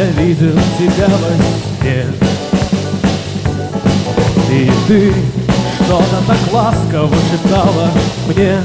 я видел тебя во сне. И ты что-то так ласково шептала мне.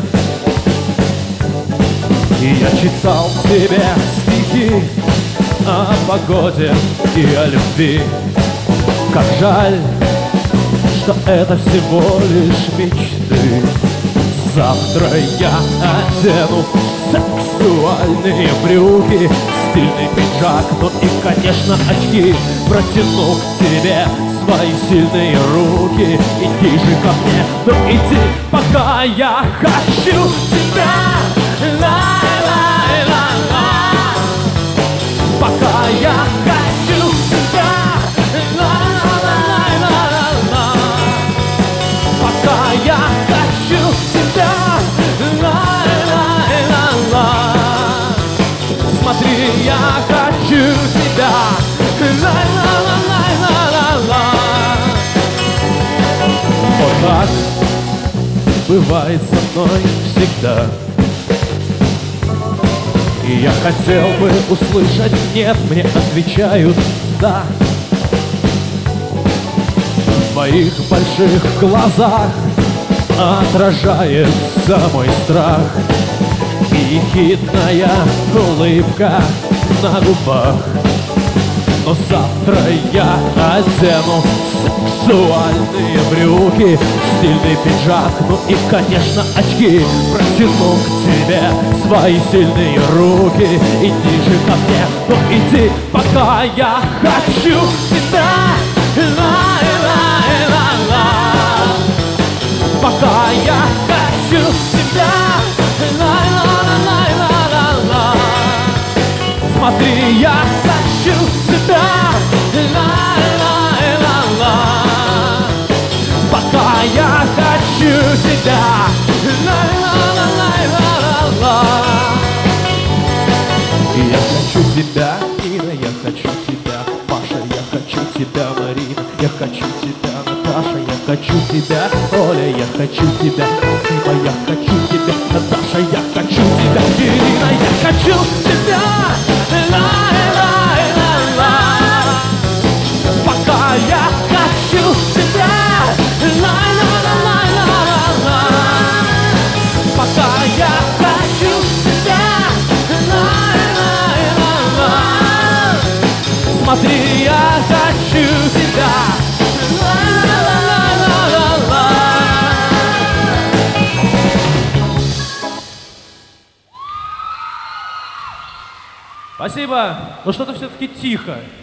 И я читал тебе стихи о погоде и о любви. Как жаль, что это всего лишь мечты. Завтра я одену сексуальные брюки, стильный пиджак, ну и, конечно, очки. Протяну к тебе свои сильные руки. Иди же ко мне, ну иди, пока я хочу тебя. Ла-ла-ла-ла. Пока я хочу тебя. Ла-ла-ла-ла-ла. Пока я хочу тебя. Ла-ла-ла-ла. Смотри, я хочу тебя. Ла-ла-ла-ла-ла-ла. Вот так бывает со мной всегда. И я хотел бы услышать нет, мне отвечают да. В моих больших глазах отражается мой страх и ехидная улыбка на губах. Но завтра я одену сексуальные брюки, стильный пиджак, ну и, конечно, очки. Протяну к тебе свои сильные руки. Иди же ко мне, ну иди, пока я хочу тебя. Ла-ла-ла-ла. Пока я хочу тебя. Ла-ла-ла-ла-ла-ла. Смотри, я хочу тебя. Ла-ла-ла-ла. Пока я хочу тебя. Ла-ла-ла-ла-ла-ла. Я хочу тебя, Ира, я хочу тебя, Маша, я хочу тебя, Марина, я хочу тебя, Наташа, я хочу тебя, Оля, я хочу тебя, Дима, я хочу тебя, Наташа, я хочу тебя, Ирина, я хочу тебя. Ла-ла-ла-ла. Пока я хочу тебя. Ла-ла-ла-ла-ла-ла. Пока я хочу тебя. Ла-ла-ла-ла. Смотри, я хочу тебя. Ла-ла-ла-ла-ла. Спасибо. Но что-то все-таки тихо.